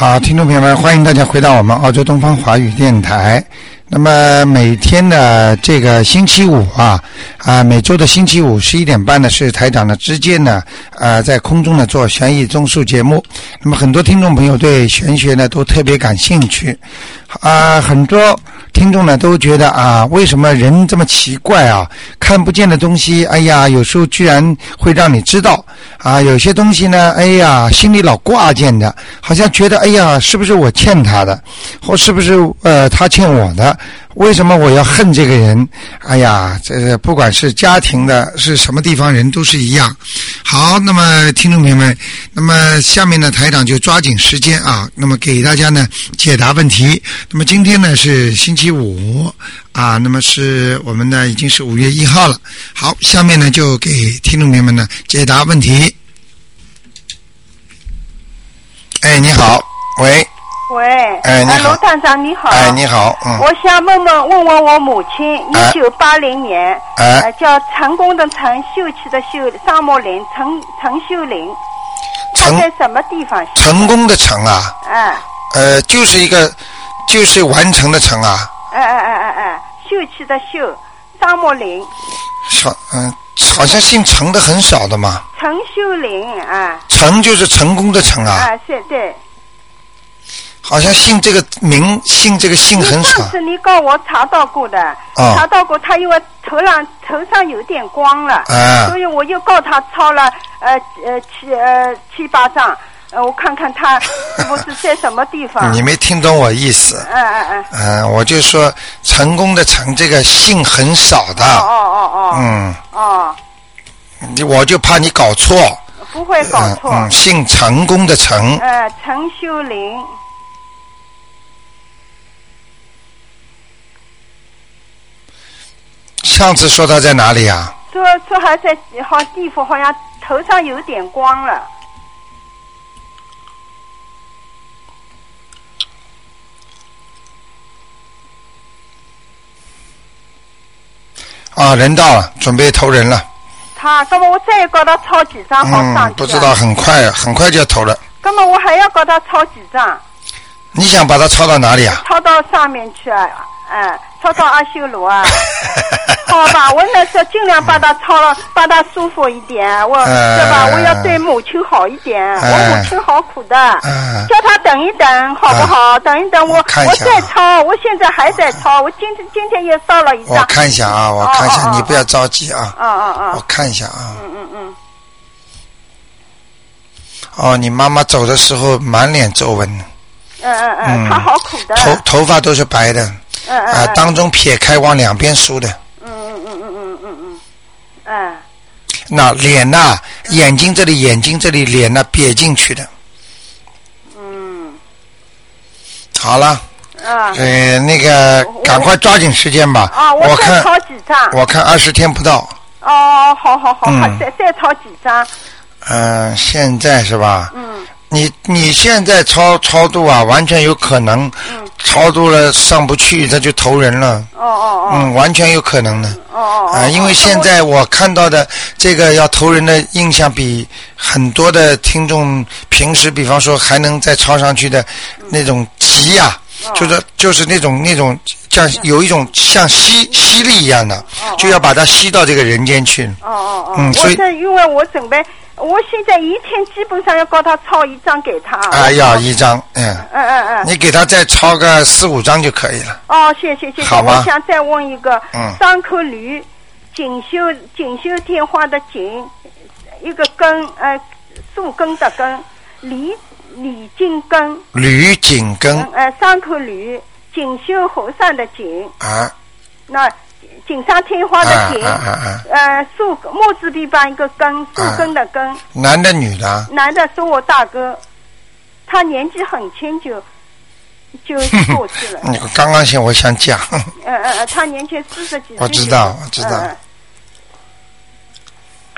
好，听众朋友们，欢迎大家回到我们澳洲东方华语电台。那么每天的这个星期五每周的星期五11点半呢，是台长的直接呢在空中呢做悬疑综述节目。那么很多听众朋友对玄学呢都特别感兴趣很多听众呢都觉得为什么人这么奇怪看不见的东西有时候居然会让你知道有些东西呢心里老挂件的，好像觉得是不是我欠他的，或是不是他欠我的，为什么我要恨这个人？这个不管是家庭的是什么地方人都是一样。好，那么听众朋友们，那么下面呢台长就抓紧时间那么给大家呢解答问题。那么今天呢是星期五那么是我们呢已经是5月1号了。好，下面呢就给听众朋友们呢解答问题。你好，喂。 喂， 你好， 卢探长你好。 你好， 我想问我母亲，1980年，叫成功的成，秀气的秀，沙漠林，陈秀玲，她在什么地方？ 成功的成就是完成的成秀气的秀，沙漠林。 好像姓陈的很少的嘛。 陈秀玲陈就是成功的成是对。 好像姓这个名，姓这个姓很少。 上次你告我查到过的，查到过他因为头上有点光了，所以我又告他抄了7、8张，我看看他是不是在什么地方。 你没听懂我意思？我就说成功的成这个姓很少的。我就怕你搞错。 不会搞错。 姓成功的成。 陈秀玲。 上次说他在哪里说还在地府，好像头上有点光了。 人到了，准备投人了。 那么我再给他抄几张好上去。 不知道，很快就要投了。 那么我还要给他抄几张？ 你想把它抄到哪里抄到上面去抄到阿修罗好吧，我那是尽量把它抄了，把它舒服一点，对吧？我要对母亲好一点，我母亲好苦的，叫他等一等，好不好？等一等，我再抄，我现在还在抄，我今天也烧了一张。 我看一下我看一下，你不要着急我看一下你妈妈走的时候满脸皱纹。 她好苦的。 头发都是白的。当中撇开往两边梳的。那脸眼睛这里脸瘪进去的。好了。那个赶快抓紧时间吧。 我再抄几张。 我看20天不到。 好，再抄几张。 现在是吧？你现在超度完全有可能，超度了上不去，他就投人了。完全有可能的。因为现在我看到的这个要投人的印象比很多的听众平时比方说还能再抄上去的那种急就是那种像有一种像吸力一样的，就要把它吸到这个人间去。所以因为我准备。我现在一天基本上要告他抄1张给他。 要1张。你给他再抄个4、5张就可以了。 谢谢。 好吧。 我想再问一个。3棵驴，锦绣天花的锦，一个根，树根的根，李锦根。吕锦根。3棵驴，锦绣河山的锦。那。锦上添花的锦，树木字边旁一个根，树根的根。 男的女的？ 男的是我大哥，他年纪很轻就过去了。 刚刚我想讲。 他年轻40几岁。 我知道。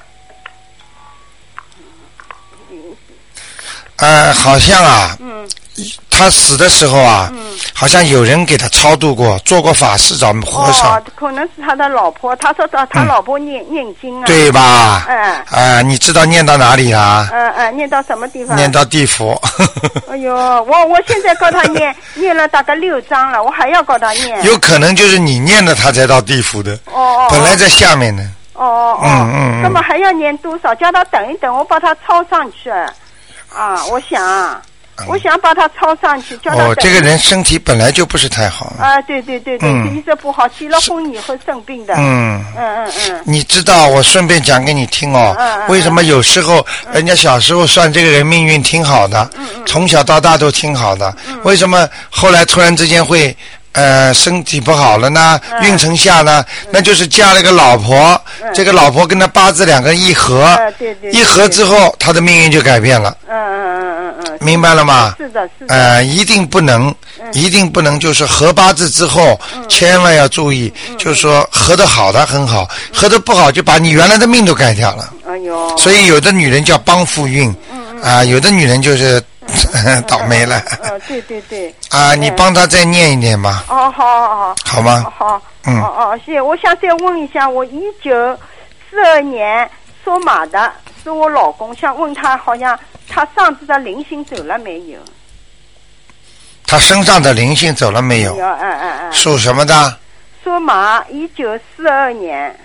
好像他死的时候啊，好像有人给他超度过，做过法事找和尚。 可能是他的老婆，他说他老婆念经啊。 对吧？你知道念到哪里啊？ 念到什么地方？ 念到地府。 哎呦，我现在告他念了大概6章了，我还要告他念。 有可能就是你念的，他才到地府的。本来在下面呢。 那么还要念多少？叫他等一等，我把他抄上去。我想把他抄上去，叫他。 这个人身体本来就不是太好。 对，一直不好，结了婚以后生病的。 你知道，我顺便讲给你听哦。为什么有时候人家小时候算这个人命运挺好的，从小到大都挺好的，为什么后来突然之间会身体不好了呢？运程下呢？那就是嫁了个老婆，这个老婆跟他八字两个人一合，一合之后，他的命运就改变了。明白了吗？ 是的。 一定不能就是合八字之后，千万要注意，就是说合得好的很好，合得不好就把你原来的命都改掉了。 哎呦。 所以有的女人叫帮夫运，有的女人就是倒霉了。 对。 你帮她再念一念吧。好吗？ 好。谢谢。我想再问一下，我1942年属马的，是我老公，想问他好像。他上次的灵性走了没有？ 他身上的灵性走了没有？属什么的？ 属马，1942年。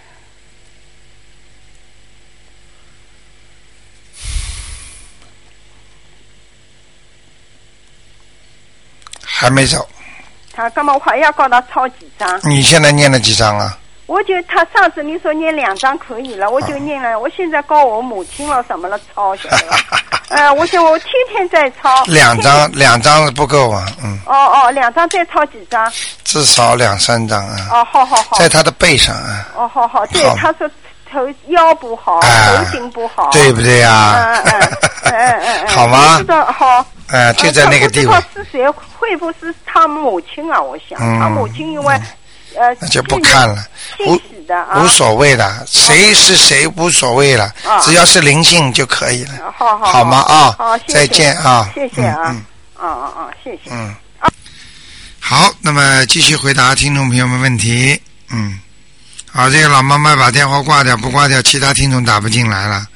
还没走。 他干嘛？我还要告他抄几张？ 你现在念了几张啊？ 我就他上次你说念2张可以了，我就念了。我现在告我母亲了什么了抄下来。我想我天天在抄。2 张不够啊 ，2张再抄几张？ 至少2、3张啊。 好。 在他的背上啊。 好。对，他说腰不好，头颈不好， 对不对呀？好吗？ 知道好。 就在那个地方。 是谁？会不会是他母亲啊？我想，他母亲因为。 那就不看了，无所谓的，谁是谁无所谓了，只要是灵性就可以了。好吗？ 好， 再见啊！ 谢谢啊！谢谢。 好，那么继续回答听众朋友们问题。好，这个老妈妈把电话挂掉，不挂掉，其他听众打不进来了。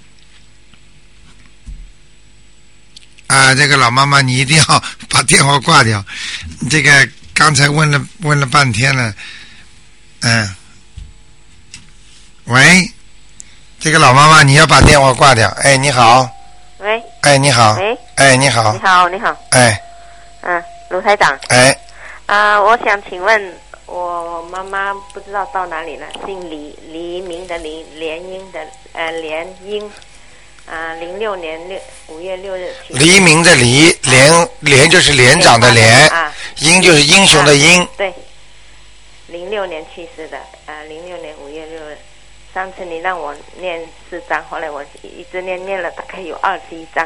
这个老妈妈，你一定要把电话挂掉，这个。刚才问了半天了，喂，这个老妈妈，你要把电话挂掉。你好。 喂。 你好。 喂。 你好。 你好。卢台长。我想请问，我妈妈不知道到哪里了，姓李，黎明的黎，联英的联英，06年5月6日。 黎明的黎，连就是连长的连，英就是英雄的英。 对，06年去世的，06年5月6日。上次你让我念4章，后来我一直念了大概有21章。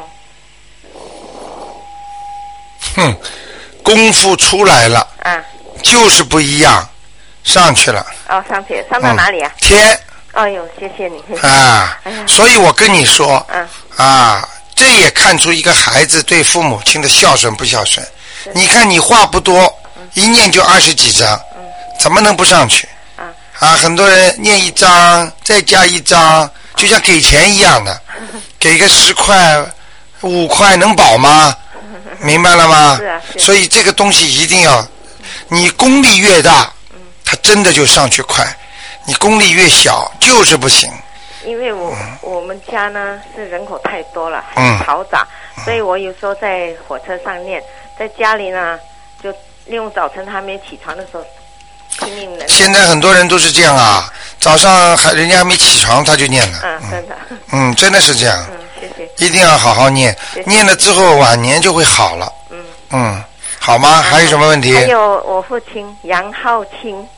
功夫出来了。就是不一样，上去了。 上去，上到哪里啊？ 天。 哎呦，谢谢你。 所以我跟你说，这也看出一个孩子对父母亲的孝顺不孝顺。你看你话不多，一念就20几张，怎么能不上去？很多人念1张再加1张，就像给钱一样的，给个10块、5块能保吗？明白了吗？所以这个东西一定要，你功力越大，它真的就上去快。你功力越小就是不行。 因为我们家呢是人口太多了，很嘈杂，所以我有时候在火车上念，在家里呢就利用早晨还没起床的时候拼命的。 现在很多人都是这样啊，早上人家还没起床他就念了。 真的。 真的是这样。 谢谢。 一定要好好念，念了之后晚年就会好了。好吗？还有什么问题？ 还有我父亲杨浩清。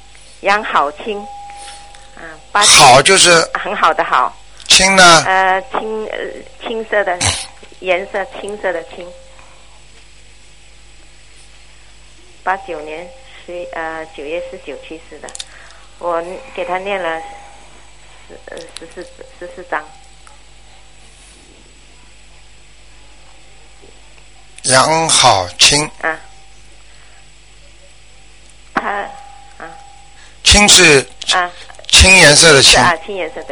好就是很好的好。 青呢？ 青色的颜色，青色的青。89年9月19去世的，我给他念了14章。 杨好清。 啊。他啊。 青是啊。 青颜色的青。 啊，青颜色对。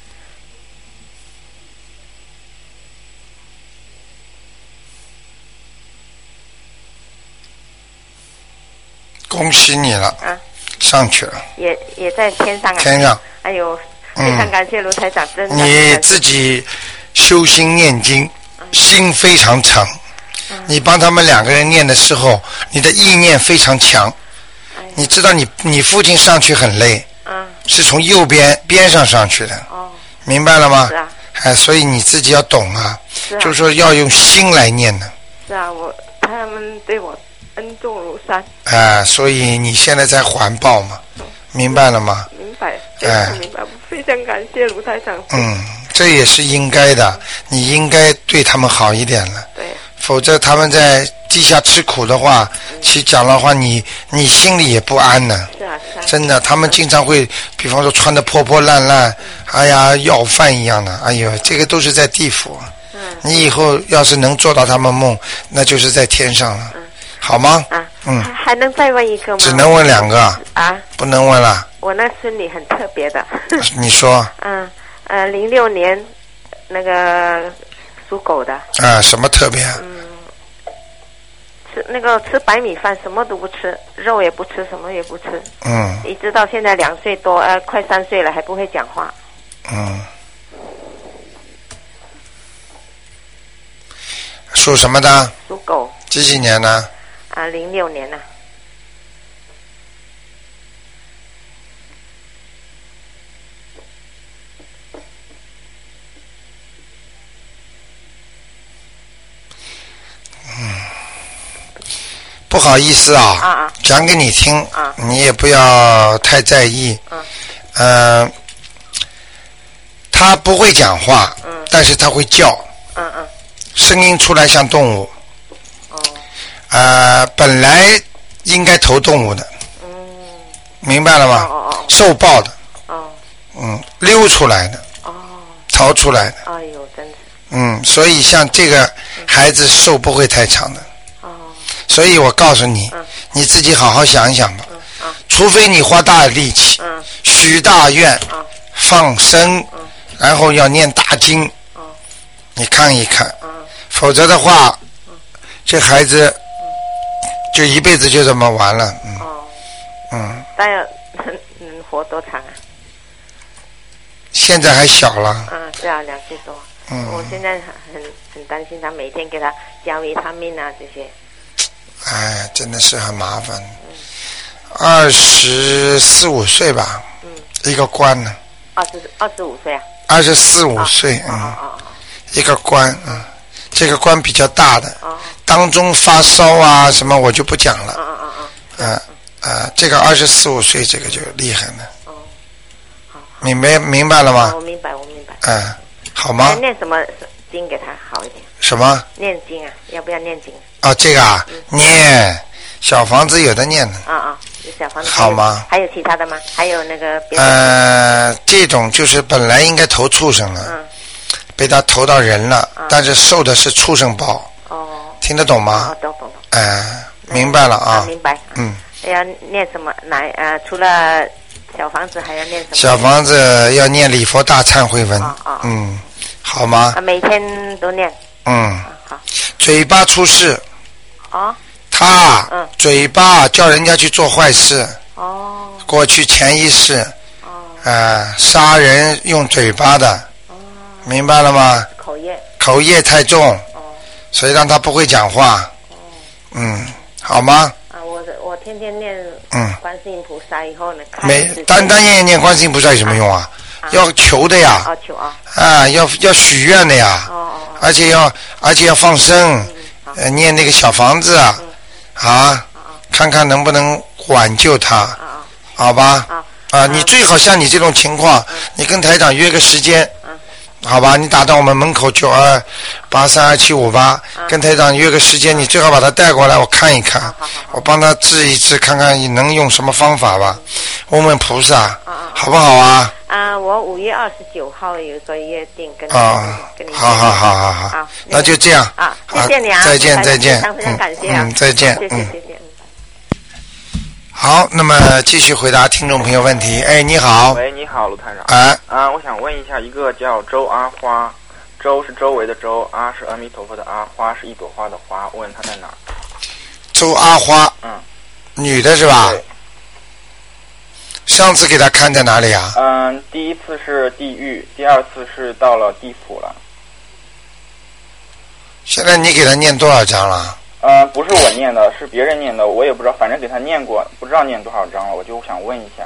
恭喜你了。 啊。 上去了。 也在天上啊。 天上。 哎呦，非常感谢卢台长，真的。 你自己修心念经，心非常诚。你帮他们2个人念的时候，你的意念非常强。你知道你父亲上去很累，是从右边上上去的。哦。明白了吗？ 是啊。 所以你自己要懂啊。是啊。就是说要用心来念的。 是啊，他们对我恩重如山。 所以你现在在还报嘛，明白了吗？ 明白，明白，非常感谢卢台长。 这也是应该的，你应该对他们好一点了。 对。 否则他们在地下吃苦的话，其讲的话，你心里也不安呢。 是啊。 真的，他们经常会，比方说穿得破破烂烂，哎呀，要饭一样的，哎呦，这个都是在地府。你以后要是能做到他们梦，那就是在天上了。好吗？ 还能再问一个吗？ 只能问2个。不能问了。 我那孙女很特别的。 你说。 06年那个属狗的。 什么特别？ 吃白米饭，什么都不吃，肉也不吃，什么也不吃。一直到现在2岁多，快3岁了，还不会讲话。 属什么的？ 属狗。 几年呢 ？06年呢。 不好意思啊，讲给你听，你也不要太在意。他不会讲话，但是他会叫，声音出来像动物。本来应该投动物的，明白了吗？受报的，溜出来的，逃出来的。 哎呦，真是。 所以像这个孩子寿不会太长的。所以我告诉你，你自己好好想一想吧。除非你花大力气，许大愿，放生，然后要念大经，你看一看，否则的话，这孩子就一辈子就这么完了。 但要能活多长啊？ 现在还小了。 是啊，2岁多。我现在很担心他，每天给他加维他命啊这些。 真的是很麻烦。24、25岁吧，一个官呢。 25岁啊 ？24、25岁，一个官，这个官比较大的，当中发烧啊什么我就不讲了。这个24、25岁这个就厉害了。明白了吗？ 我明白。 好吗？ 念什么经给他好一点？ 什么？ 念经啊？要不要念经？ 这个念小房子有的念的。 小房子好吗？ 还有其他的吗？还有那个别的？ 这种就是本来应该投畜生了，被他投到人了，但是受的是畜生报。听得懂吗？ 懂。 明白了啊。 明白。要念什么？除了小房子还要念什么？ 小房子要念礼佛大忏悔文。好吗？ 每天都念。好。 嘴巴出事。他嘴巴叫人家去做坏事。过去潜意识。杀人用嘴巴的。明白了吗？口业太重。所以让他不会讲话。好吗？ 我天天念观世音菩萨以后呢， 单念观世音菩萨有什么用啊？要求的呀。 求啊。 要许愿的呀。而且要放生，念那个小房子看看能不能挽救他，好吧？你最好像你这种情况，你跟台长约个时间，好吧？你打到我们门口92832758，跟台长约个时间，你最好把他带过来，我看一看，我帮他治一治，看看你能用什么方法吧，问问菩萨，好不好啊？ 我5月29号有一个约定跟你好，那就这样啊，谢谢你啊， 再见， 非常感谢啊， 再见， 谢谢。 好，那么继续回答听众朋友问题。哎，你好。 喂，你好，卢台长。我想问一下，一个叫周阿花，周是周围的周，阿是阿弥陀佛的阿，花是一朵花的花，问他在哪儿？ 周阿花，女的是吧？ 对。 上次给他看在哪里啊？ 第一次是地狱，第二次是到了地府了。 现在你给他念多少章了？ 不是我念的，是别人念的，我也不知道，反正给他念过，不知道念多少章了，我就想问一下。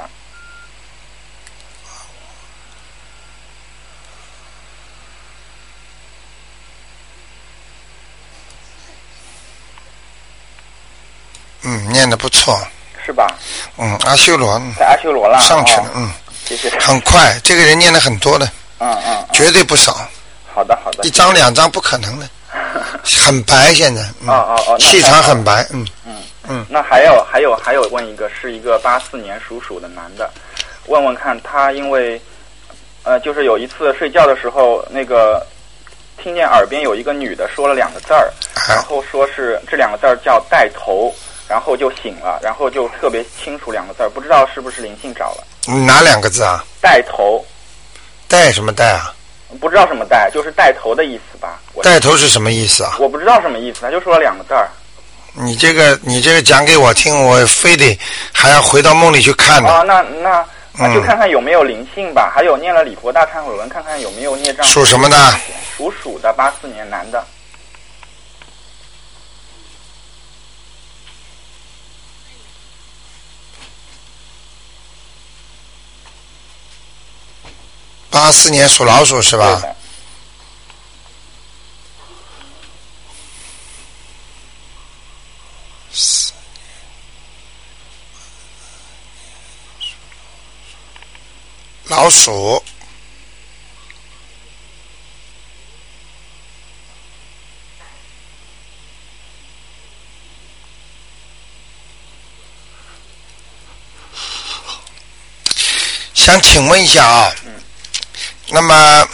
念得不错。 是吧？ 阿修罗。 在阿修罗了。 上去了， 谢谢。 很快，这个人念得很多的。绝对不少。 好的。1 章2章不可能的。很白现在。气场很白。 那还有问一个，是一个84年属鼠的男的，问问看他，因为就是有一次睡觉的时候，那个听见耳边有一个女的说了2个字儿，然后说是这2个字儿叫带头，然后就醒了，然后就特别清楚2个字儿，不知道是不是灵性找了。 哪2个字啊？ 带头。 带什么带啊？ 不知道什么带，就是带头的意思吧。 带头是什么意思啊？ 我不知道什么意思，他就说了2个字儿。 你这个讲给我听，我非得还要回到梦里去看呢。 那就看看有没有灵性吧。还有念了礼佛大忏悔文，看看有没有孽障。 属什么的？ 属鼠的，84年男的。 84年属老鼠是吧？老鼠。想请问一下啊，那么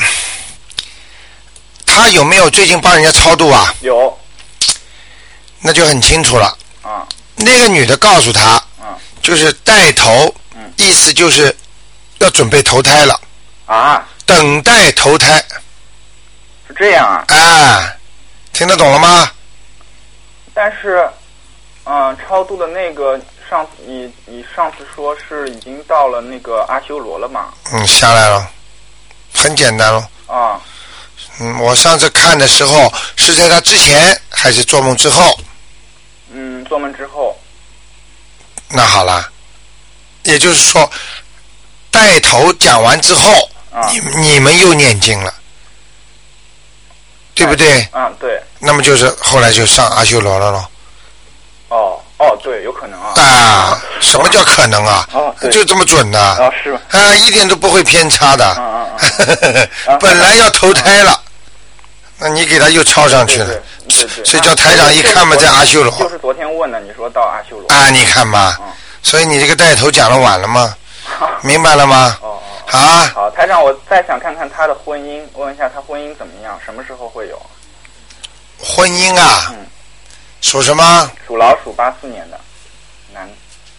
他有没有最近帮人家超度啊？ 有。 那就很清楚了。那个女的告诉他，就是带头，意思就是要准备投胎了。等待投胎。 是这样啊？听得懂了吗？ 但是，超度的那个你上次说是已经到了那个阿修罗了嘛？ 下来了，很简单了。我上次看的时候是在他之前还是做梦之后？ 做梦之后。 那好了，也就是说，带头讲完之后，你们又念经了，对不对？ 对。 那么就是后来就上阿修罗了咯。 对，有可能啊。 什么叫可能啊？就这么准的。 是吗？ 一点都不会偏差的。本来要投胎了，那你给他又抄上去了。所以叫台长一看嘛，在阿修罗。 就是昨天问的，你说到阿修罗。 你看嘛。所以你这个带头讲的晚了吗？明白了吗？ 好，台长，我再想看看他的婚姻，问一下他婚姻怎么样，什么时候会有？ 婚姻啊？属什么？ 属老鼠，84年的男。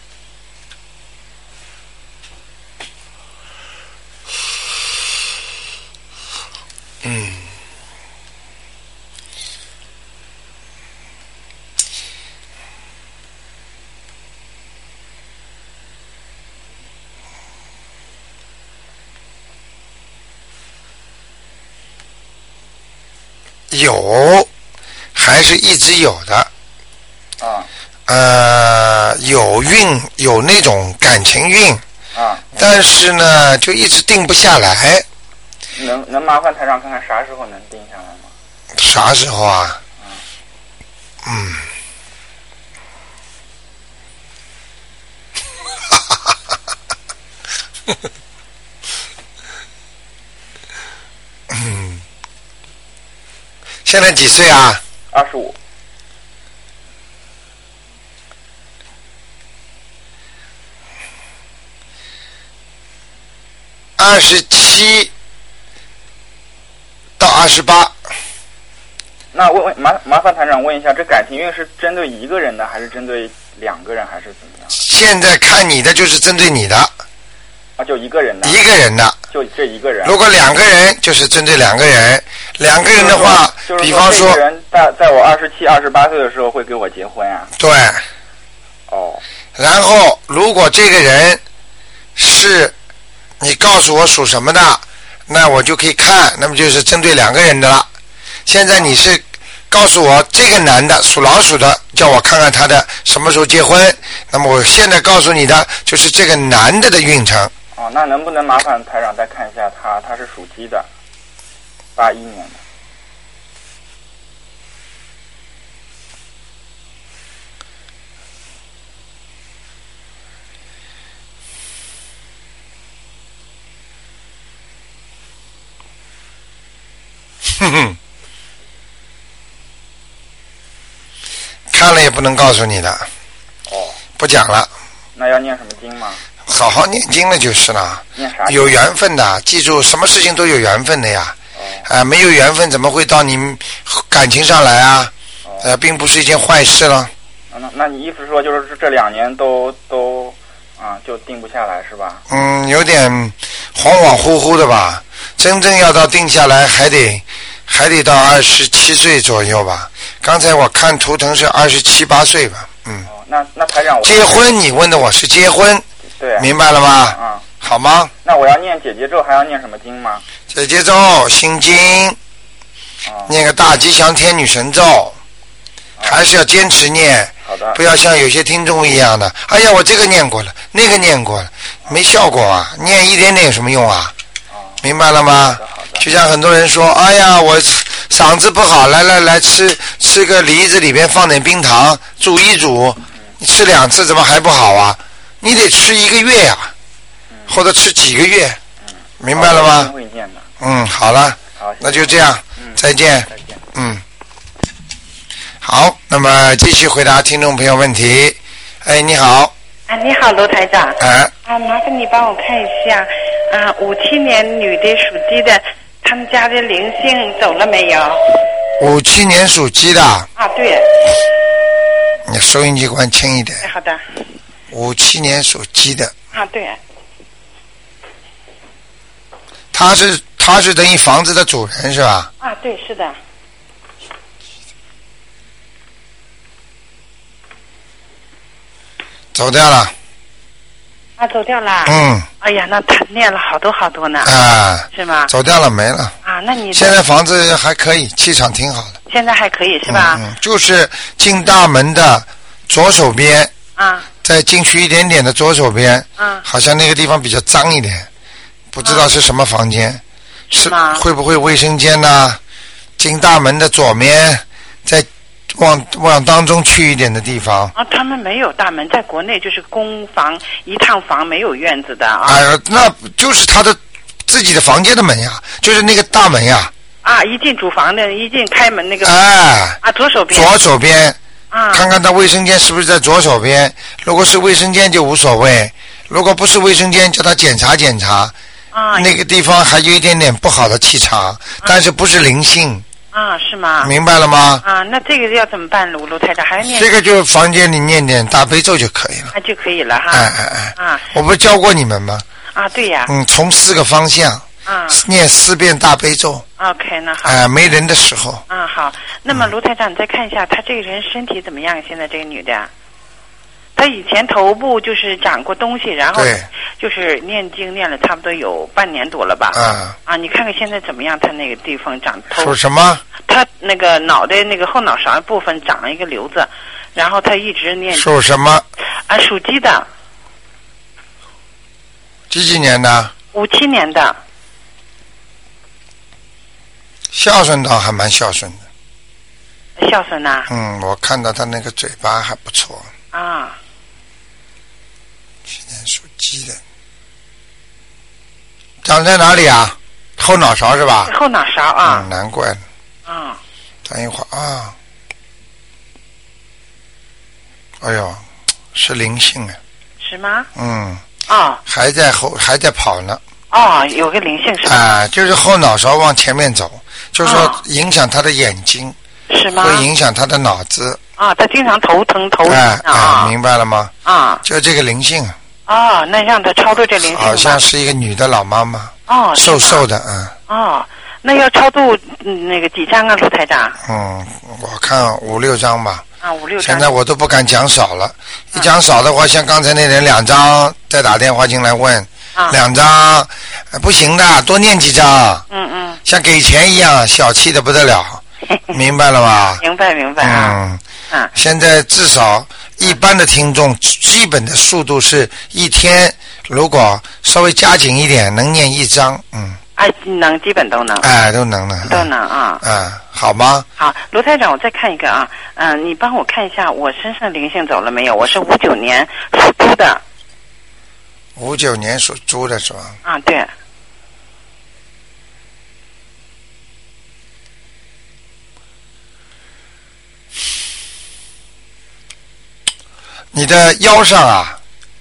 有，还是一直有的。有运，有那种感情运。但是呢，就一直定不下来。 能麻烦台长看看啥时候能定下来吗？ 啥时候啊？现在几岁啊 ？25。 27到28。 那麻烦台长问一下，这感情运是针对一个人的，还是针对2个人，还是怎么样？ 现在看你的就是针对你的。 啊，就一个人的。 一个人的。 就这一个人。 如果2个人，就是针对2个人。2个人的话， 就是比方说， 这个人在我27、28岁的时候会给我结婚啊。 对。 哦。 然后，如果这个人是你告诉我属什么的，那我就可以看，那么就是针对2个人的了。现在你是告诉我这个男的属老鼠的，叫我看看他的什么时候结婚。那么我现在告诉你的就是这个男的运程。 哦，那能不能麻烦台长再看一下他是属鸡的，81年的。 哼哼。看了也不能告诉你的。 哦。 不讲了。 那要念什么经吗？ 好好念经了就是了。 念啥？ 有缘分的，记住什么事情都有缘分的呀。没有缘分怎么会到你感情上来啊？并不是一件坏事了。 那你意思说就是这2年都就定不下来是吧？ 有点恍恍惚惚的吧。真正要到定下来还得到27岁左右吧。刚才我看图腾是27、8岁吧。 那台长， 结婚你问的我是结婚， 对， 明白了吗？好吗？ 那我要念姐姐咒，还要念什么经吗？ 姐姐咒、心经，念个大吉祥天女神咒，还是要坚持念。 好的。 不要像有些听众一样的，哎呀，我这个念过了，那个念过了，没效果啊！念一点点有什么用啊？明白了吗？就像很多人说，哎呀，我嗓子不好，来吃个梨子里边放点冰糖，煮一煮，你吃2次怎么还不好啊？你得吃1个月呀，或者吃几个月，明白了吗？好了，那就这样，再见。好，那么继续回答听众朋友问题。你好。 你好，罗台长。麻烦你帮我看一下，57年女的属鸡的，他们家的灵性走了没有 ？57年属鸡的。 对。 你收音机关轻一点。 好的。 57年属鸡的。 对。 他是等于房子的主人是吧？ 对，是的。 走掉了。 走掉了。哎呀，那他念了好多呢。是吗？ 走掉了，没了。 那你现在房子还可以，气场挺好的。 现在还可以是吧？ 就是进大门的左手边。再进去一点点的左手边。好像那个地方比较脏一点，不知道是什么房间。 是吗？ 会不会卫生间呢？进大门的左面，再往当中去一点的地方。 他们没有大门，在国内就是公房一趟房，没有院子的那就是他的自己的房间的门呀，就是那个大门呀。 一进主房的，一进开门那个。左手边。 左手边。看看他卫生间是不是在左手边，如果是卫生间就无所谓，如果不是卫生间叫他检查检查。那个地方还有一点点不好的气场，但是不是灵性。 是吗？ 明白了吗？ 那这个要怎么办？卢台长还要念？ 这个就房间里念点大悲咒就可以了。 就可以了哈。 我不是教过你们吗？ 对呀。 从4个方向。念4遍大悲咒。 OK， 那好。 没人的时候。 好。那么卢台长，你再看一下，他这个人身体怎么样？现在这个女的。他以前头部就是长过东西，然后就是念经念了差不多有半年多了吧。你看看现在怎么样？他那个地方长头。 属什么？ 他那个脑袋那个后脑勺部分长了一个瘤子，然后他一直念。 属什么？ 属鸡的。 几年的 ？57年的。 孝顺倒还蛮孝顺的。孝顺呐？ 我看到他那个嘴巴还不错。今年属鸡的，长在哪里啊？后脑勺是吧？ 后脑勺难怪了。等一会儿哎呦，是灵性啊。 是吗？ 还在跑呢。 哦，有个灵性是吧？ 啊，就是后脑勺往前面走，就是说影响他的眼睛。 是吗？ 会影响他的脑子。 啊，他经常头疼头晕啊，明白了吗？ 啊， 就这个灵性。 哦，那让他超度这灵性吧。 好像是一个女的老妈妈。 哦， 瘦瘦的， 哦，那要超度那个几张啊，卢台长？ 我看5、6张吧。 啊，5、6张。 现在我都不敢讲少了，一讲少的话，像刚才那人2张再打电话进来问，2张不行的，多念几张。像给钱一样，小气的不得了。明白了吗？ 明白啊。 现在至少一般的听众基本的速度是一天，如果稍微加紧一点，能念1张。 能基本都能。 都能了。 都能啊。 好吗？ 好，卢台长，我再看一个啊。你帮我看一下我身上灵性走了没有？我是59年属猪的。 59年属猪的是吧？ 啊，对。 你的腰上啊，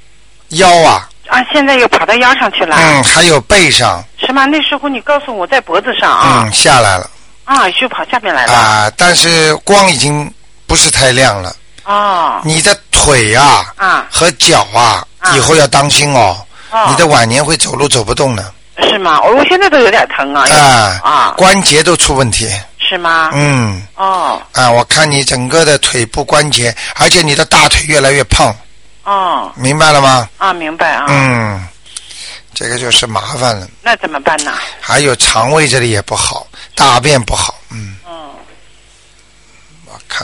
现在又跑到腰上去了。 还有背上。 是吗？那时候你告诉我在脖子上啊。 下来了。 又跑下面来了。 但是光已经不是太亮了。你的腿和脚以后要当心哦。你的晚年会走路走不动的。 是吗？我现在都有点疼啊。 关节都出问题。 是吗？ 我看你整个的腿部关节，而且你的大腿越来越胖。明白了吗？ 明白啊。 这个就是麻烦了。 那怎么办呢？ 还有肠胃这里也不好，大便不好。我看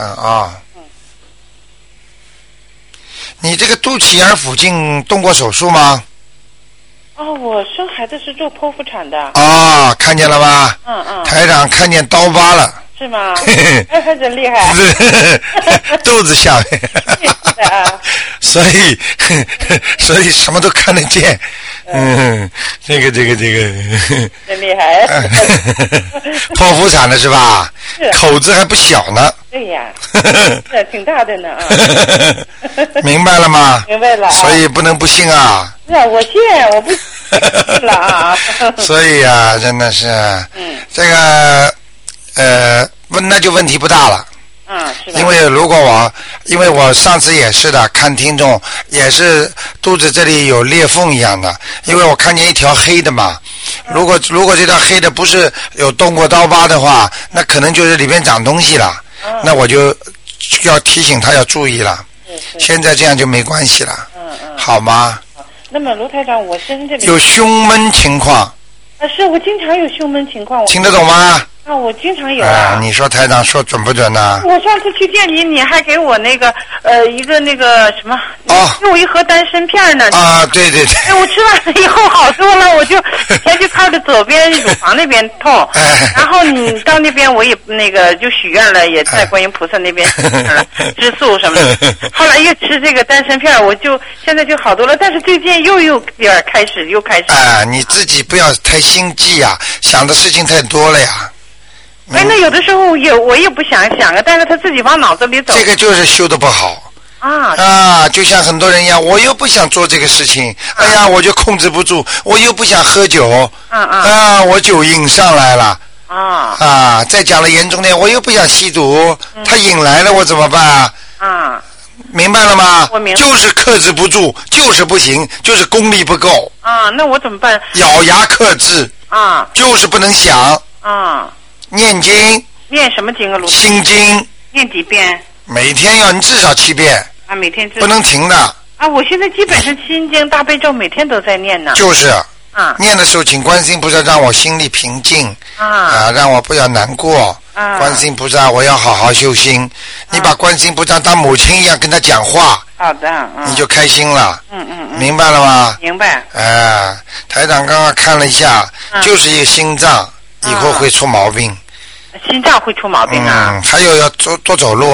你这个肚脐眼附近动过手术吗？ 我生孩子是做剖腹产的。 看见了吗？台长看见刀疤了。 是吗？真厉害。 肚子下面。所以什么都看得见。这个。真厉害。 剖腹产的是吧？ 是。 口子还不小呢。 对呀。是挺大的呢。 明白了吗？ 明白了。 所以不能不信啊。 是啊，我信，我不信了啊。 所以真的是。这个那就问题不大了。 是吧？ 因为我上次也是的，看听众也是肚子这里有裂缝一样的，因为我看见一条黑的嘛。如果这条黑的不是有动过刀疤的话，那可能就是里面长东西了。那我就要提醒他要注意了。现在这样就没关系了。好吗？ 那么卢台长，我身这里有胸闷情况。 是我经常有胸闷情况。 听得懂吗？ 我经常有你说台长说准不准呢？ 我上次去见你，你还给我那个一个那个什么给我一盒丹参片呢。 对。 我吃完了以后好多了，我就前去靠着左边乳房那边痛，然后你到那边我也那个就许愿了，也在观音菩萨那边许愿了吃素什么的。后来又吃这个丹参片，我就现在就好多了，但是最近又点开始。 你自己不要太心悸想的事情太多了呀。 那有的时候我也不想但是他自己往脑子里走。 这个就是修得不好。就像很多人一样，我又不想做这个事情，我就控制不住，我又不想喝酒，我酒瘾上来了。再讲了严重点，我又不想吸毒，他瘾来了，我怎么办明白了吗？ 我明白。 就是克制不住，就是不行，就是功力不够。 那我怎么办？ 咬牙克制。就是不能想。念经。 念什么经啊？ 心经。 念几遍？ 每天你至少7遍。 每天不能停的。 我现在基本上心经大悲咒每天都在念呢。 就是。念的时候请观世音菩萨让我心里平静。让我不要难过。观世音菩萨，我要好好修心。你把观世音菩萨当母亲一样跟他讲话。 好的。 你就开心了。明白了吗？ 明白。 台长刚刚看了一下，就是一个心脏以后会出毛病。 心脏会出毛病还有要多走路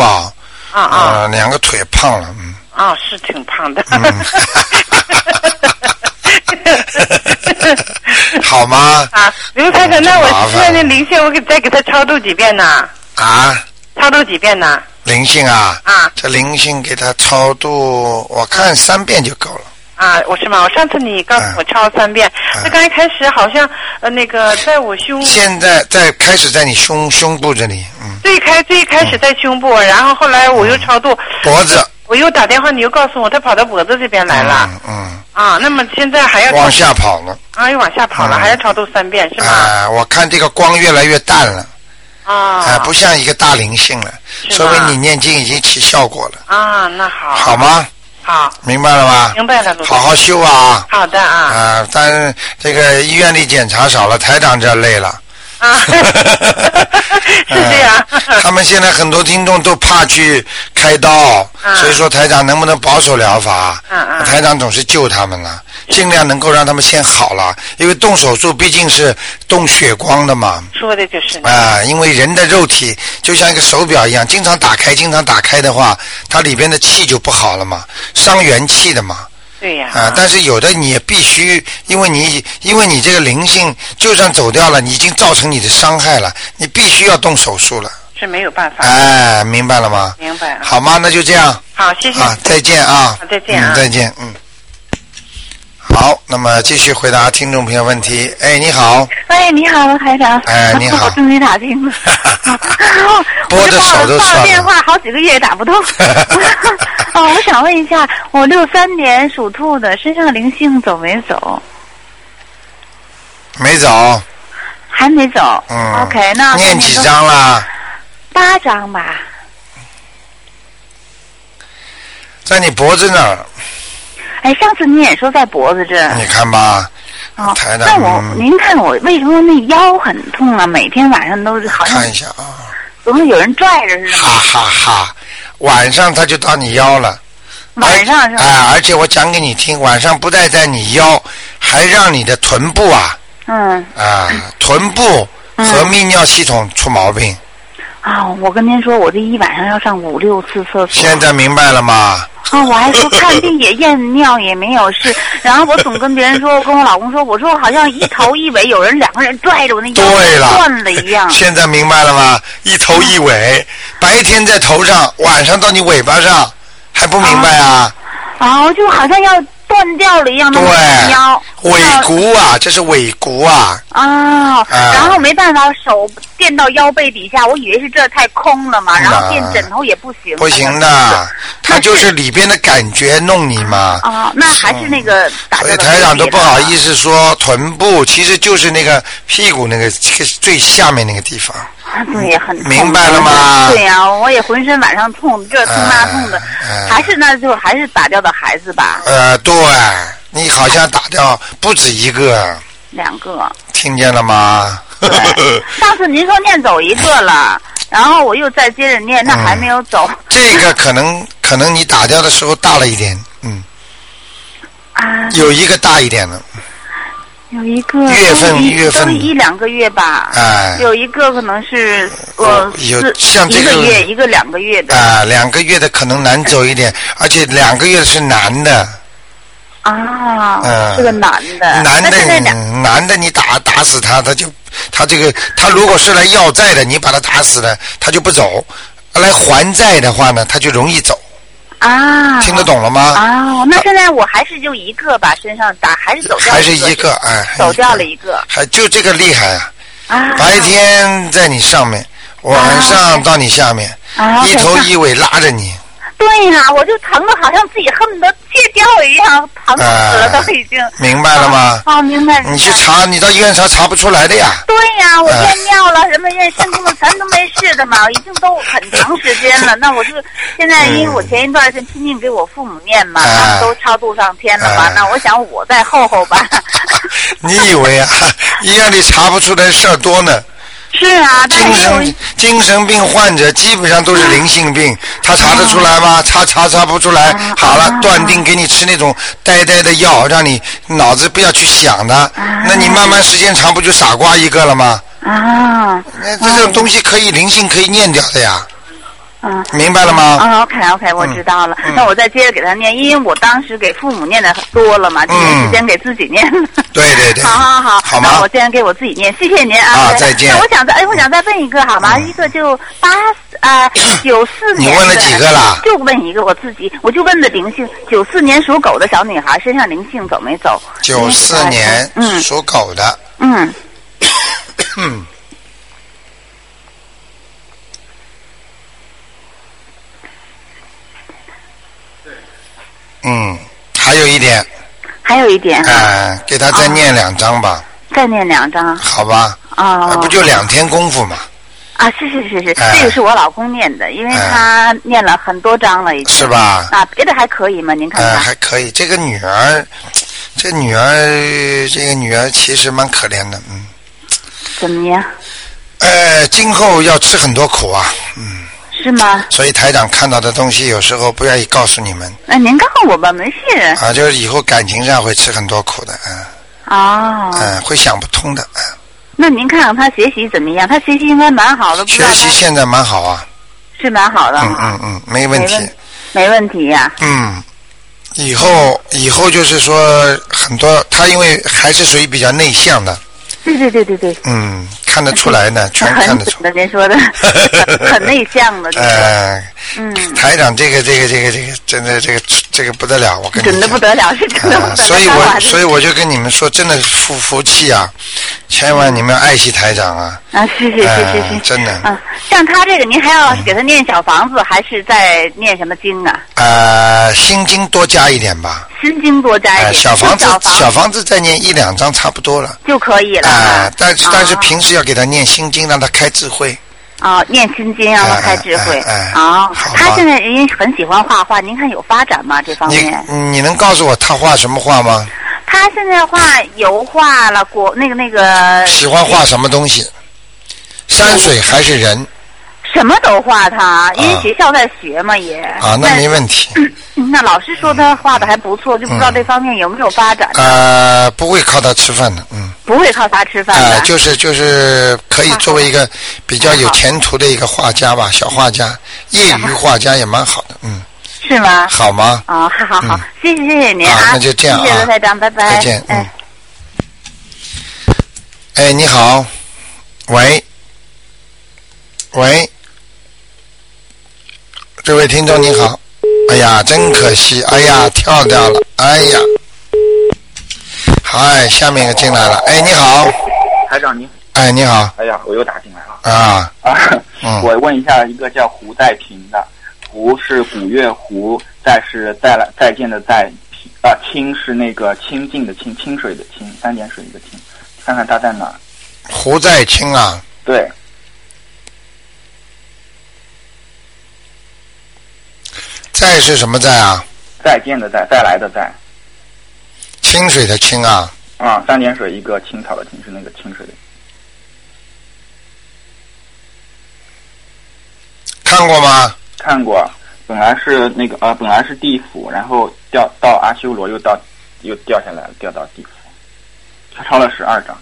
2个腿胖了。 是挺胖的。 好吗？ 刘台长，那我现在那灵性，我再给他超度几遍呢？超度几遍呢？ 灵性这灵性给他超度，我看3遍就够了。 啊，我是吗？我上次你告诉我抄3遍，那刚一开始好像那个在我胸， 现在开始在你胸部这里， 最开始在胸部，然后后来我又超度脖子， 我又打电话，你又告诉我他跑到脖子这边来了，那么现在还要往下跑了， 又往下跑了，还要超度3遍是吗？ 我看这个光越来越淡了。不像一个大灵性了，说明你念经已经起效果了。 那好。 好吗？ 好， 明白了吗？ 明白了， 好好修啊。 好的啊。 但是这个医院里检查少了，台长这累了。 是这样。 他们现在很多听众都怕去开刀，所以说台长能不能保守疗法？台长总是救他们了，尽量能够让他们先好了，因为动手术毕竟是动血光的嘛。 说的就是因为人的肉体就像一个手表一样，经常打开的话，它里边的气就不好了嘛，伤元气的嘛。 对呀。 但是有的你也必须，因为你这个灵性就算走掉了，你已经造成你的伤害了，你必须要动手术了。 是没有办法。 明白了吗？ 明白。 好吗？那就这样。 好，谢谢。 再见啊。 再见啊。 再见。好，那么继续回答听众朋友问题。你好。 你好，罗台长。 你好。 我终于打进了。 拨着手都挂电话好几个月也打不通。我想问一下，我63年属兔的，身上灵性走没走？ 没走。 还没走。OK， 那念几张了 ？8张吧。 在你脖子那儿。 上次你也说在脖子这。 你看吧。台长。 那您看我为什么那腰很痛啊？每天晚上都是好像。 看一下啊。 总是有人拽着似的。 哈哈哈！晚上他就到你腰了。 晚上是吧？ 而且我讲给你听，晚上不但在你腰，还让你的臀部臀部和泌尿系统出毛病。 我跟您说，我这一晚上要上5、6次厕所。 现在明白了吗？ 我还说看病也验尿也没有事，然后我总跟别人说，我跟我老公说，我说我好像一头一尾有人2个人拽着我那腰断了一样。 现在明白了吗？一头一尾，白天在头上，晚上到你尾巴上，还不明白啊？ 就好像要断掉了一样的腰。 尾骨这是尾骨然后没办法，手垫到腰背底下，我以为是这太空了嘛，然后垫枕头也不行。 不行的，它就是里边的感觉弄你嘛。 那还是那个打掉的。 所以台长都不好意思说臀部，其实就是那个屁股那个最下面那个地方。 对，很痛。 明白了吗？ 对呀，我也浑身晚上痛，这痛那痛的，还是打掉的孩子吧。 对，你好像打掉不止1个。 2个。听见了吗？ 对。上次您说念走1个了，然后我又再接着念，那还没有走。 这个可能你打掉的时候大了一点，有1个大一点的。 有一个月份都1、2个月吧。有一个可能是有像这个 1个月1个2个月的。 2个月的可能难走一点，而且2个月的是男的。 是个男的。 男的你打死他，他如果是来要债的，你把他打死了，他就不走；来还债的话呢，他就容易走。听得懂了吗？ 那现在我还是就1个吧，身上打还是走掉了。 还是1个， 走掉了1个。 还就这个厉害白天在你上面，晚上到你下面，一头一尾拉着你。 对呀，我就疼的好像自己恨不得切掉一样，疼死了都已经。 明白了吗？ 明白。 你去查，你到医院查不出来的呀。 对呀，我验尿了，什么验肾功能全都没事的嘛，已经都很长时间了。那我就现在，因为我前一段时间拼命给我父母念嘛，他们都超度上天了嘛，那我想我再候吧。 你以为医院里查不出来事儿多呢？ 是啊， 精神病患者基本上都是灵性病，他查得出来吗？查不出来。好了，断定给你吃那种呆的药，让你脑子不要去想的。那你慢慢时间长，不就傻瓜一个了吗？那这种东西可以灵性可以念掉的呀。明白了吗 ？OK， 我知道了。那我再接着给他念，因为我当时给父母念的多了嘛，今天时间给自己念了。 对。好吗？ 那我既然给我自己念，谢谢您再见。 那我想再问一个好吗？一个就 94年。 你问了几个啦？ 就问一个，我自己我就问的灵性，94年属狗的小女孩身上灵性走没走 ？94年属狗的。还有一点。给他再念2章吧。 再念2章。 好吧。不就2天功夫嘛。 是，这个是我老公念的，因为他念了很多章了已经。 是吧？ 别的还可以吗？您看看。 还可以。这个女儿其实蛮可怜的， 怎么样？ 今后要吃很多苦啊， 是吗？ 所以台长看到的东西有时候不愿意告诉你们。 您告诉我吧，没事。 就是以后感情上会吃很多苦的，会想不通的。 那您看看他学习怎么样？他学习应该蛮好的。 学习现在蛮好啊。 是蛮好的。 没问题。 没问题呀。 以后就是说很多，他因为还是属于比较内向的。 对。 看得出来呢，全看得出来。 您说的很内向的。 台长这个真的这个不得了，我跟你讲。 真的不得了，是真的不得了。 所以我就跟你们说，真的福气啊，千万你们要爱惜台长啊。 是。 真的。 像他这个，您还要给他念小房子，还是在念什么经啊？ 心经多加一点吧。 心经多加一点。 小房子再念1-2章差不多了。 就可以了。 但是平时要给他念心经，让他开智慧。 念心经让他开智慧。他现在人很喜欢画画，您看有发展吗？这方面？ 你能告诉我他画什么画吗？ 他现在画油画了，那个。 喜欢画什么东西？山水还是人？ 什么都画他，因为学校在学嘛也。 那没问题。 那老师说他画的还不错，就不知道这方面有没有发展。 不会靠他吃饭的， 不会靠他吃饭的。 就是可以作为一个比较有前途的一个画家吧，小画家，业余画家也蛮好的， 是吗？ 好吗？ 好，谢谢您啊。 那就这样啊。 谢谢罗台长，拜拜。 再见。你好，喂，这位听众你好。哎呀，真可惜，跳掉了，嗨，下面一个进来了，你好， 台长您。 你好。 我又打进来了。我问一下，一个叫胡在平的，胡是古月胡，是再见的再，清是那个清净的清，清水的清，3点水一个清，看看他在哪儿。 胡在清啊？ 对。 再是什么再啊？ 再见的再，再来的再。 清水的清啊 ？3点水一个青草的青，是那个清水的。 看过吗？ 看过，本来是那个本来是地府，然后掉到阿修罗，又掉下来了，掉到地府，他抄了12章。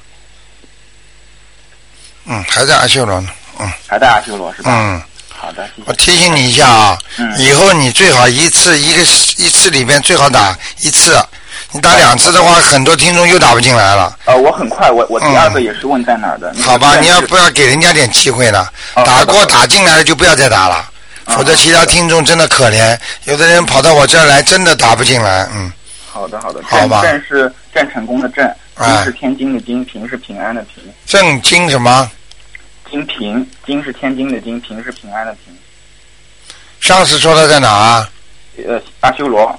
还在阿修罗呢。 还在阿修罗是吧？好的，谢谢。 我提醒你一下啊，以后你最好一次里边最好打1次，你打2次的话，很多听众又打不进来了。 我很快，我第二个也是问在哪儿的。 好吧，你不要给人家点机会了，打进来了就不要再打了，否则其他听众真的可怜，有的人跑到我这儿来真的打不进来。 好的，好吧。 正是郑成功的郑，金是天津的金，平是平安的平。 郑金什么？ 金平，金是天津的金，平是平安的平。 上次说的在哪啊？ 阿修罗。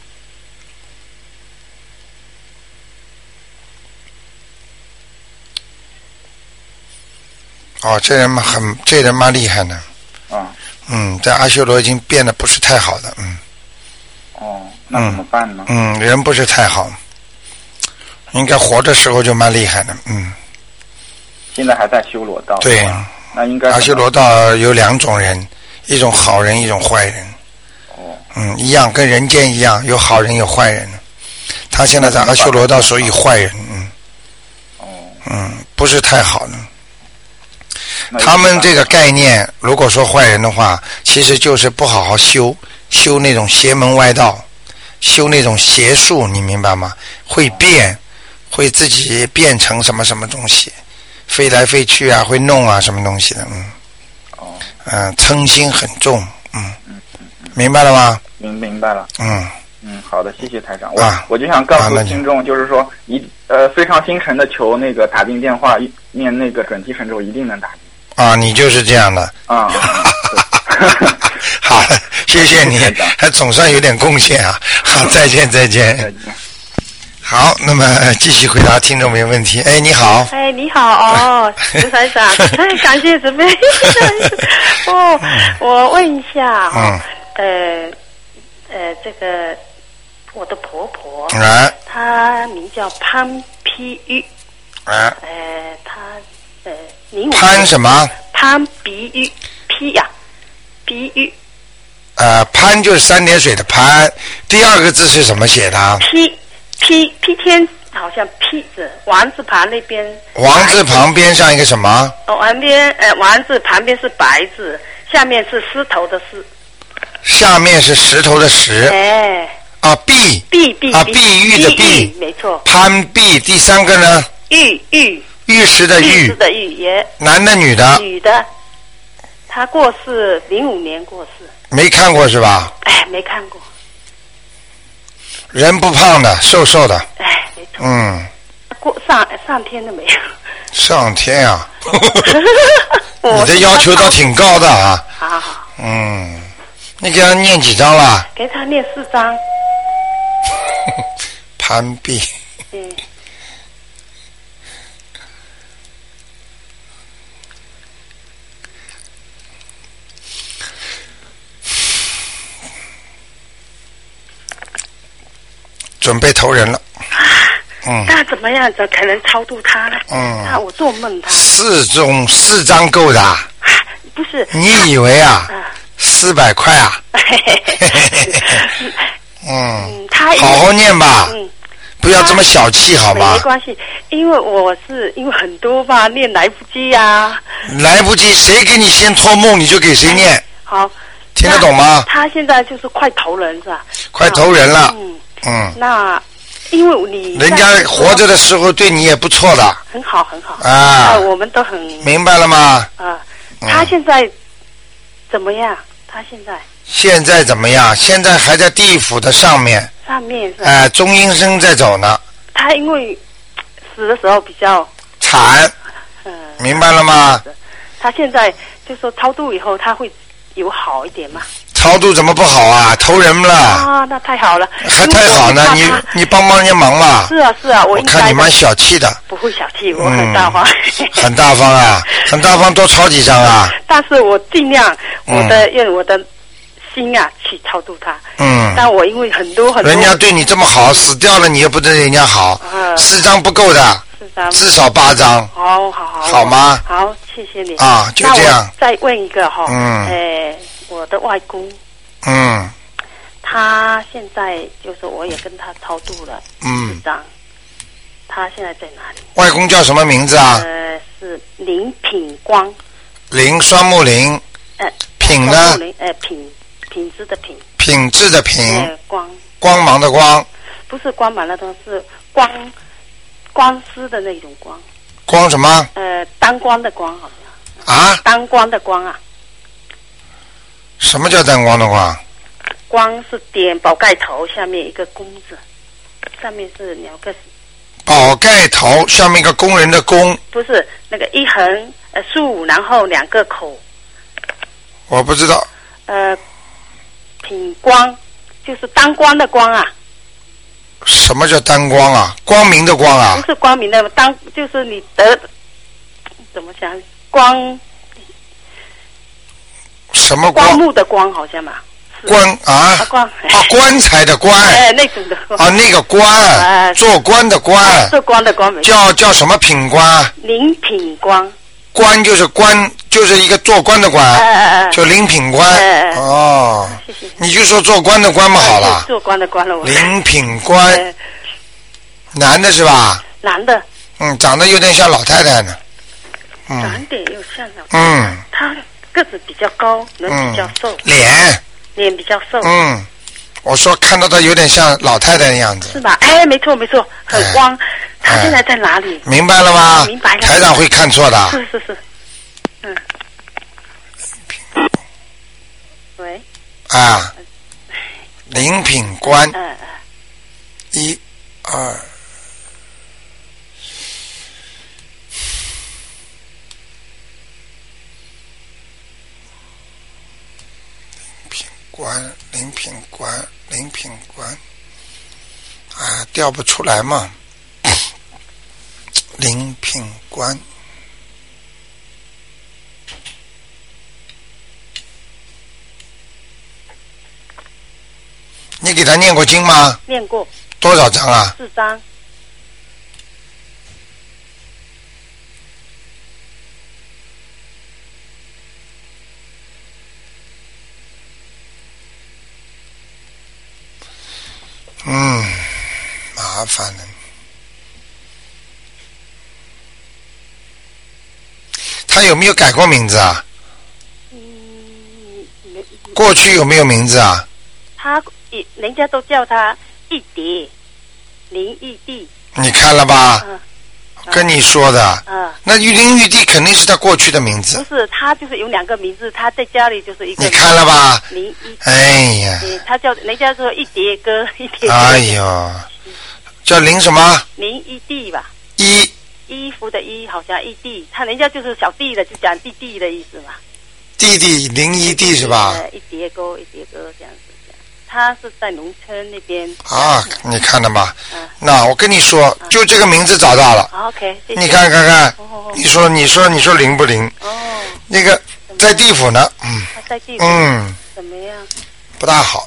这人蛮厉害的。在阿修罗已经变得不是太好的。 那怎么办呢？ 人不是太好，应该活的时候就蛮厉害的。 现在还在修罗道。 对， 那应该阿修罗道有2种人，一种好人，一种坏人。一样，跟人间一样，有好人有坏人。他现在在阿修罗道属于坏人。不是太好的。他们这个概念，如果说坏人的话，其实就是不好好修那种邪门歪道，修那种邪术，你明白吗？会自己变成什么什么东西，飞来飞去啊，会弄啊什么东西的。 嗔心很重，明白了吗？ 明白了。好的，谢谢台长。我就想告诉听众，就是说非常心诚的求那个打进电话念那个准提神咒，一定能打进。 你就是这样的。好，谢谢你，还总算有点贡献啊。好，再见。好，那么继续回答听众没问题。你好。 你好卢台长，感谢准备。我问一下这个我的婆婆，她名叫潘碧玉，她潘什么？ 潘碧玉，碧玉。 潘就是三点水的潘，第二个字是什么写的？ 批天好像批字，王字旁那边。 王字旁边上一个什么？ 王字旁边是白字，下面是狮头的狮。 下面是石头的石。碧玉的碧， 没错。 潘碧，第三个呢？玉石的玉。男的女的？ 女的。他过世05年过世。 没看过是吧？ 没看过。 人不胖的，瘦瘦的。 没错。过上天了没有？ 上天啊！你的要求倒挺高的啊。 好。 你给他念几张了？ 给他念4张。 潘碧。准备投人了。 那怎么样才能超度他呢？我做梦他。 4张够的。 不是。 你以为400块啊？好好念吧。不要这么小气好吗？ 没关系，因为很多吧，念来不及啊。 来不及，谁给你先托梦你就给谁念。 好。 听得懂吗？ 他现在就是快投人是吧？ 快投人了。 那因为你人家活着的时候对你也不错的。 很好我们都很明白了吗？ 他现在怎么样？他现在怎么样？现在还在地府的上面是中阴身在走呢。 他因为死的时候比较惨，明白了吗？ 他现在就说超度以后他会有好一点吗？ 超度怎么不好啊？投人了。 那太好了。 还太好呢，你帮人家忙嘛。 是啊，我看你蛮小气的。 不会小气，我很大方。 很大方啊，很大方，多抄几张啊。 但是我尽量用我的心去超度他。但我因为很多人家对你这么好，死掉了你也不对人家好。4张不够的。至少8张。好吗？ 好，谢谢你。 就这样。 再问一个我的外公，他现在就是我也跟他超度了4张，他现在在哪里？ 外公叫什么名字啊？ 是林品光。 林双木林。品呢？ 品质的品。 品质的品。 光芒的光。 不是光芒的光，是光丝的那种光。 光什么？ 当光的光好像。当光的光啊。 什么叫当光的光？ 光是点宝盖头下面一个工字，上面是2个。 宝盖头下面一个工人的工。 不是那个一横竖，然后2个口。 我不知道。 品光就是当光的光啊。 什么叫当光啊？光明的光啊？ 不是光明的当，就是你的怎么讲光？ 什么光？ 光木的光好像嘛。 棺材的棺。 那种的。 那个棺，做官的官。 做官的官。 叫什么品官？ 林品官。 官就是官，就是一个做官的官，就林品官。 谢谢。 你就说做官的官嘛，好了。 做官的官了。 林品官。男的是吧？ 男的。 长得有点像老太太呢。 长点又像老太太。他个子比较高，人比较瘦。脸比较瘦。 我说看到他有点像老太太的样子。 是吧？没错，很光。他现在在哪里？ 明白了吗？ 明白了。 台长会看错的。 是。 啊，灵品官。1、2。灵品官啊，调不出来嘛。灵品官，你给他念过经吗？ 念过。 多少章啊 ？4章。 麻烦了。他有没有改过名字啊？过去有没有名字啊？ 他人家都叫他一蝶，林玉帝。 你看了吧？跟你说的。那林玉帝肯定是他过去的名字。 不是，他就是有2个名字，他在家里就是一个。 你看了吧？ 林一。 哎呀。 他叫人家说一蝶哥，一蝶哥。 哎呦，叫林什么？ 林一帝吧。 衣服的衣，好像一弟，他人家就是小弟的，就讲弟弟的意思嘛。 弟弟林一弟是吧？ 一叠沟这样子。他是在农村那边。 啊，你看了吧？那我跟你说，就这个名字找到了。 OK， 谢谢。 你看。你说灵不灵？那个在地府呢。 他在地府。怎么样？ 不大好。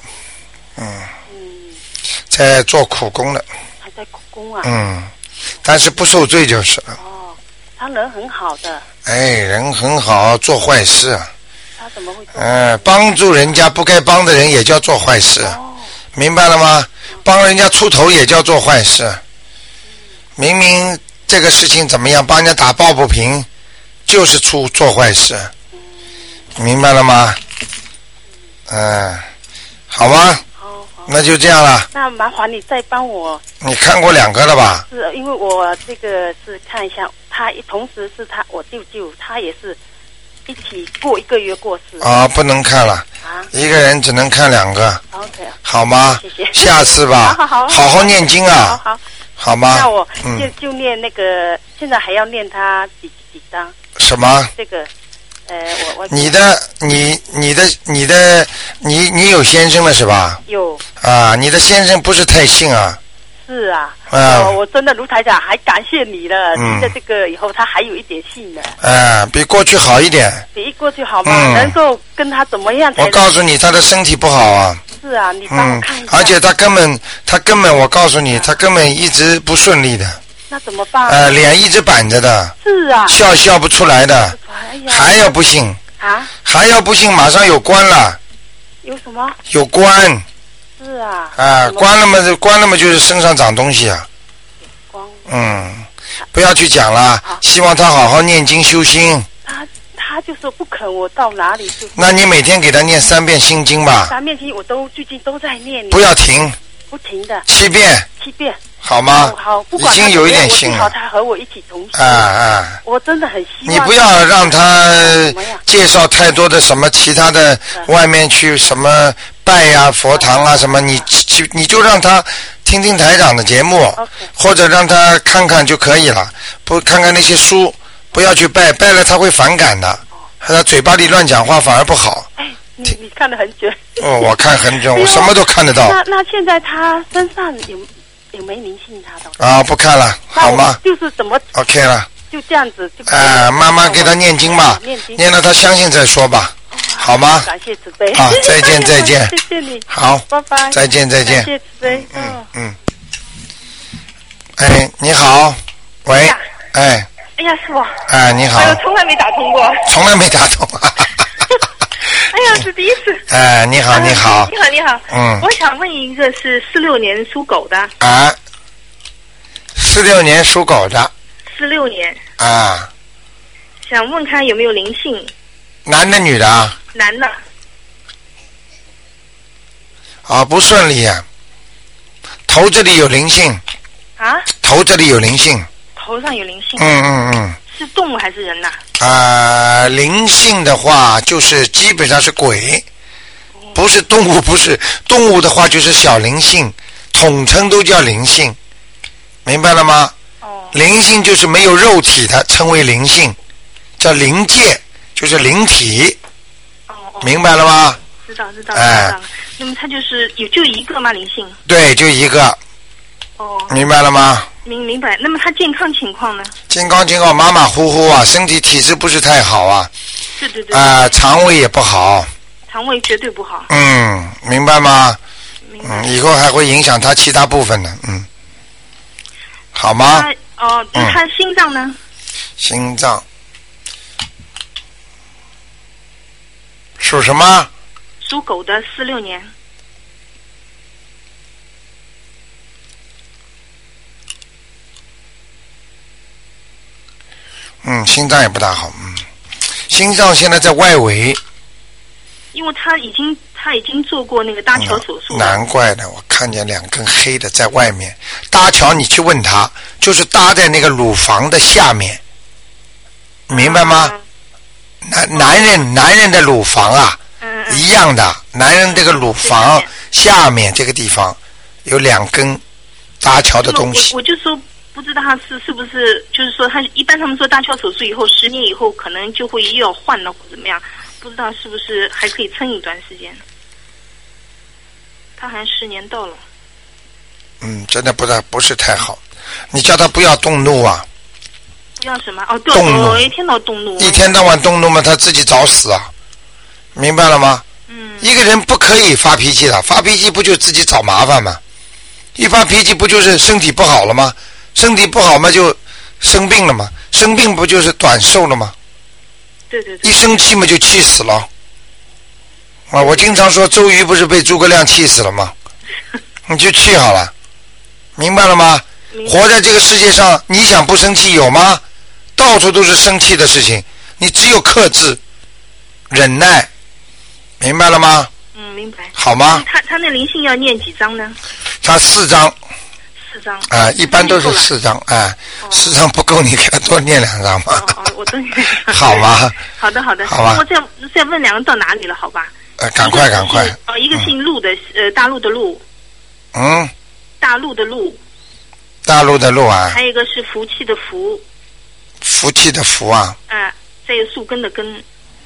在做苦工的。 还在苦工啊？ 但是不受罪就是了。 他人很好的。 人很好，做坏事。 他怎么会帮助人家不该帮的人也叫做坏事。明白了吗？帮人家出头也叫做坏事。明明这个事情怎么样，帮人家打抱不平，就是做坏事。明白了吗？好吗？那就这样了。 那麻烦你再帮我。 你看过2个了吧？ 是因为我这个是看一下，他同时是我舅舅，他也是一起过1个月过世。 不能看了。一个人只能看2个。 OK。 好吗？ 谢谢。 下次吧。 好好念经啊。好吗？ 那我就念那个，现在还要念他几章？ 什么？ 这个。 你有先生了是吧？ 有。 你的先生不是太信啊？ 是啊。我真的卢台长还感谢你了。听了这个以后，他还有一点信的。 比过去好一点。 比过去好吗？能够跟他怎么样？ 我告诉你，他的身体不好啊。 是啊，你帮我看一下。 而且他根本，我告诉你，他根本一直不顺利的。 那怎么办？ 脸一直板着的。 是啊。笑不出来的。还要不信。还要不信，马上有关了。 有什么？ 有关。 是啊。 关了嘛，就是身上长东西啊。不要去讲了。希望他好好念经修心。 他就说不肯我到哪里就。 那你每天给他念3遍心经吧。 3遍心经我最近都在念。 不要停。 不停的。 7遍。 7遍。 好吗？ 好，不管已经有一点心了。 好，他和我一起同行。我真的很希望。 你不要让他介绍太多的什么其他的外面去什么拜呀、佛堂啊什么，你就让他听听台长的节目，或者让他看看就可以了。不看看那些书，不要去拜了他会反感的。他嘴巴里乱讲话反而不好。 你看得很准。 我看很准，我什么都看得到。 那现在他身上有没灵性他的？ 不看了，好吗？ 就是怎么 ？OK 了。 就这样子就。 慢慢给他念经吧，念到他相信再说吧，好吗？ 感谢慈悲。 再见。 谢谢你。 好， 拜拜。 再见。 感谢慈悲。 你好，喂， 哎呀，师傅。 你好。 从来没打通过。 从来没打通。 哎呀，是第一次。 你好。 你好。我想问一个是46年属狗的。 46年属狗的。 16年。想问看有没有灵性。 男的女的？ 男的。 不顺利啊。头这里有灵性。头这里有灵性。 头上有灵性。是动物还是人呐？ 灵性的话，就是基本上是鬼。 不是动物，不是动物的话就是小灵性，统称都叫灵性，明白了吗？灵性就是没有肉体的，称为灵性，叫灵界，就是灵体。明白了吗？ 知道。哎，那么它就是就一个吗？灵性？ 对，就一个。明白了吗？ 明白。那么他健康情况呢？ 健康情况马马虎虎啊，身体体质不是太好啊。 对。 肠胃也不好。 肠胃绝对不好。 明白吗？ 明白。 以后还会影响他其他部分的，好吗？ 他心脏呢？ 心脏属什么？ 属狗的，46年。 心脏也不大好，心脏现在在外围。 因为他已经做过那个搭桥手术。 难怪的，我看见2根黑的在外面。搭桥你去问他，就是搭在那个乳房的下面，明白吗？男人的乳房啊，一样的，男人这个乳房下面这个地方有2根搭桥的东西。 我就说不知道他是不是，就是说他一般他们做搭桥手术以后10年以后可能就会又要换了或怎么样，不知道是不是还可以撑一段时间。他好像10年到了。 真的不是太好。你叫他不要动怒啊。 不要什么？动怒，一天到动怒。 一天到晚动怒嘛，他自己找死啊。明白了吗？一个人不可以发脾气的，发脾气不就自己找麻烦吗？一发脾气不就是身体不好了吗？身体不好嘛就生病了嘛，生病不就是短寿了吗？ 对。 一生气嘛就气死了。我经常说周瑜不是被诸葛亮气死了吗？你就气好了，明白了吗？活在这个世界上，你想不生气有吗？到处都是生气的事情，你只有克制、忍耐，明白了吗？ 明白。 好吗？ 他那灵性要念几张呢？ 他4张。 4张。 一般都是4张，4张不够，你给他多念2张嘛。 我都念。 好吗？ 好的。 好吧。 我再问2个到哪里了？好吧。 赶快。 一个姓陆的，大陆的陆。大陆的陆。 大陆的陆啊。 还有一个是福气的福。 福气的福啊。 再有树根的根。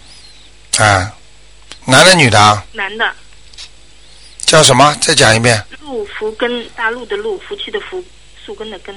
男的女的啊？ 男的。 叫什么？再讲一遍。 陆福根，大陆的陆，福气的福，树根的根。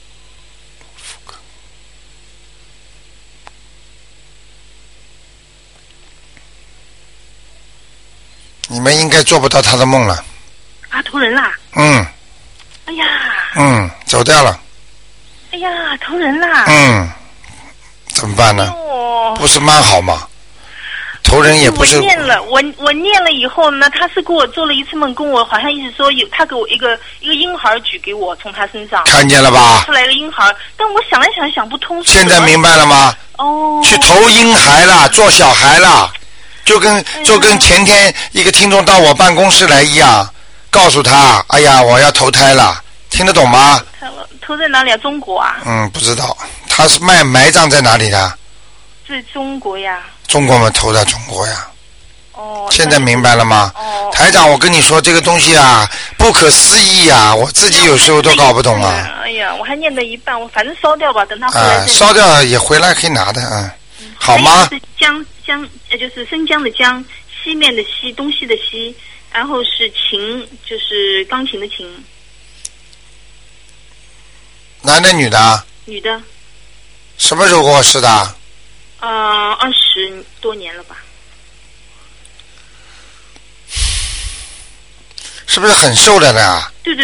你们应该做不到他的梦了。 投人啦。哎呀。走掉了。 哎呀，投人啦。 怎么办呢？不是蛮好吗？投人也不是。 我念了以后呢，他是给我做了一次梦，跟我好像意思说他给我一个婴孩举给我，从他身上看见了吧？ 出来一个婴孩，但我想来想不通。 现在明白了吗？去投婴孩了，做小孩了，就跟前天一个听众到我办公室来一样，告诉他，哎呀，我要投胎了，听得懂吗？ 投在哪里啊？中国啊？ 不知道，他是埋葬在哪里的？ 在中国呀。 中国嘛，投在中国呀。现在明白了吗？台长，我跟你说这个东西啊，不可思议啊，我自己有时候都搞不懂啊。 哎呀，我还念到一半，我反正烧掉吧，等他回来。 烧掉也回来可以拿的好吗？ 是江就是生姜的姜，西面的西，东西的西，然后是琴，就是钢琴的琴。 男的女的？ 女的。 什么时候过世的 ？20多年了吧。 是不是很瘦的呢？ 对。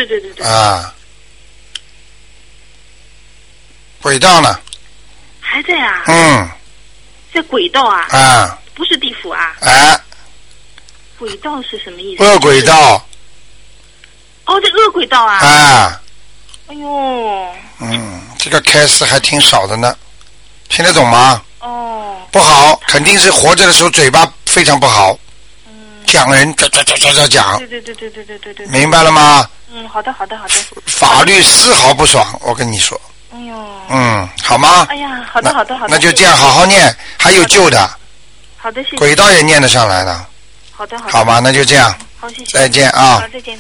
轨道呢？ 还在啊？在轨道啊？不是地府啊？轨道是什么意思？ 恶轨道。 这恶轨道啊？哎呦。 这个开始还挺少的呢，听得懂吗？不好，肯定是活着的时候嘴巴非常不好。讲人讲。 对。 明白了吗？ 好的。 法律丝毫不爽，我跟你说。 哎呦。 好吗？ 哎呀，好的。 那就这样好好念，还有救的。 好的，谢谢。 轨道也念得上来了。 好的。 好吧，那就这样。 好，谢谢。 再见啊。 好，再见。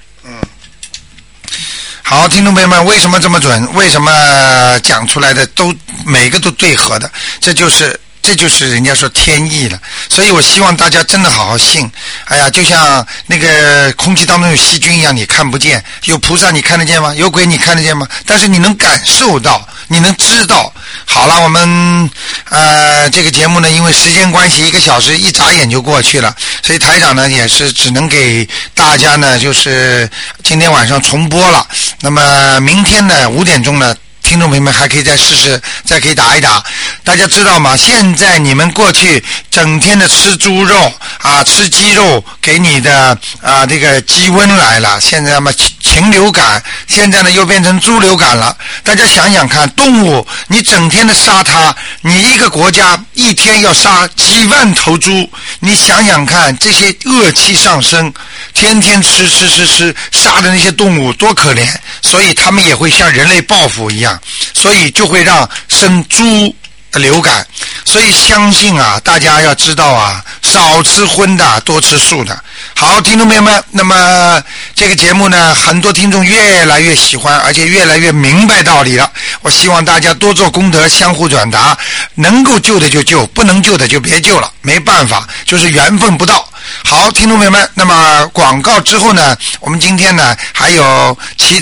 好，听众朋友们，为什么这么准？为什么讲出来的每个都对合的？这就是人家说天意了，所以我希望大家真的好好信。哎呀，就像那个空气当中有细菌一样，你看不见；有菩萨你看得见吗？有鬼你看得见吗？但是你能感受到，你能知道。好了，我们这个节目呢，因为时间关系，1个小时一眨眼就过去了，所以台长呢也是只能给大家呢，就是今天晚上重播了。那么明天呢5点钟呢，听众朋友们还可以再试试，再可以打一打。大家知道吗？现在你们过去整天的吃猪肉啊，吃鸡肉给你的这个鸡瘟来了，现在嘛禽流感，现在呢又变成猪流感了。大家想想看，动物你整天的杀它，你一个国家一天要杀几万头猪，你想想看，这些恶气上升，天天吃杀的那些动物多可怜，所以他们也会像人类报复一样，所以就会让生猪流感。所以相信啊，大家要知道啊，少吃荤的，多吃素的。好，听众朋友们，那么这个节目呢，很多听众越来越喜欢，而且越来越明白道理了。我希望大家多做功德，相互转达，能够救的就救，不能救的就别救了，没办法，就是缘分不到。好，听众朋友们，那么广告之后呢，我们今天呢还有其他